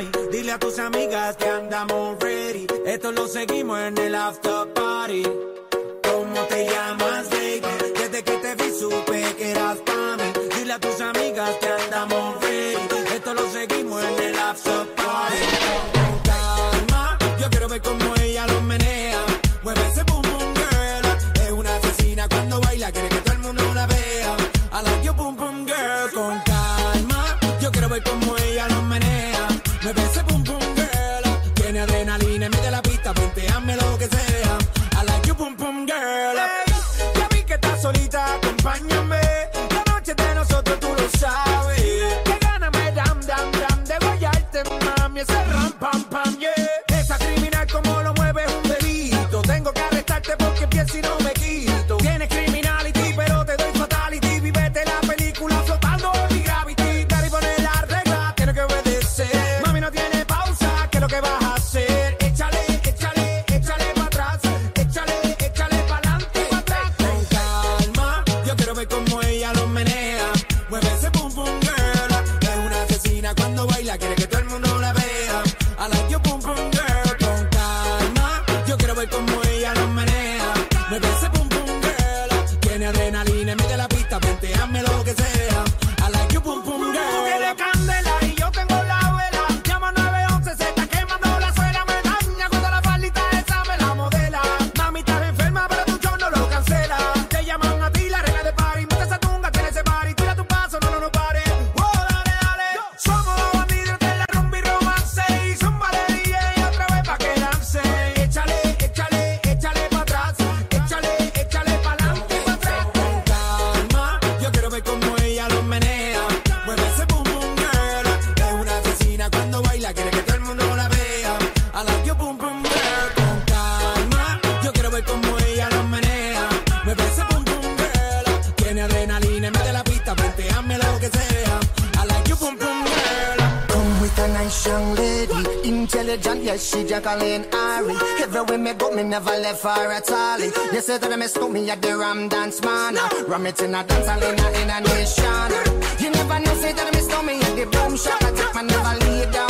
mami. Dile a tus amigas que andamos ready. Esto lo seguimos en el after party. ¿Cómo te llamas, baby? Desde que te vi supe que eras pa' mí. Dile a tus amigas que andamos ready. Esto lo seguimos en el after party. Con calma, yo quiero ver cómo ella lo menea. Mueve ese boom boom girl. Es una asesina cuando baila, quiere que todo el mundo la vea. I like your boom boom girl. Con calma, yo quiero ver cómo ella lo menea. Mueve ese boom boom girl. Tiene adrenalina en medio de la pista, ponteame lo que sea. I like your boom boom girl. Hey, ya vi que estás solita, acompáñame. La noche de nosotros tú lo sabes. Que gana me dam dam dam de guayarte, mami. Ese ram pam pam, yeah. Esa criminal como lo mueve es un delito. Tengo que arrestarte porque pienso y no me quito. Tienes criminality, pero te doy fatality. Vivete la película flotando en mi gravity. Daddy pone la regla, tiene que obedecer. Mami no tiene pausa, ¿qué es lo que vas a hacer? Échale, échale, échale para atrás. Échale, échale para adelante y para atrás. Con calma, yo quiero ver cómo ella lo menea. Mueve ese boom boom girl. Es una asesina cuando baila, quiere que todo el mundo la vea. I like your boom boom girl. Con calma, yo quiero ver cómo ella lo menea. Mueve ese boom boom girl. Tiene adrenalina en medio de la pista, ponteame lo que sea. I like your boom boom girl. Tú tienes candela y yo tengo la vela. Llama 911, se está quemando la suela. Me daña cuando la faldita esa me la modela. Mami, estás enferma, pero tu show no lo cancela. Te llaman a ti, la reina de party. Mete esa tunga, tiene ese party. Tira tu paso, no pare. Oh, dale, dale. Somos los bandidos de la rumba y romance. Y zumba de DJ otra vez pa' que lance. Échale, échale, échale pa' atrás. Échale, échale pa' adelante y pa' atrás. Con calma, yo quiero ver cómo ella lo menea. Mueve ese boom boom girl. Es una asesina cuando baila, quiere que todo el mundo la vea. I like your boom boom girl. Con calma, yo quiero ver cómo ella lo menea. Mueve ese boom boom girl. Tiene adrenalina en medio de la pista, ponteame lo que sea. I like your boom boom girl. Come with a nice young lady, intelligent, yes, she Jacqueline Ari. Everywhere me go, me never left her at all. You say that I miss me at the Ram Dance Man. Ram it in a dance hall in a nation. You never know, say that I miss me at the Boom Shop. I take my never lead down.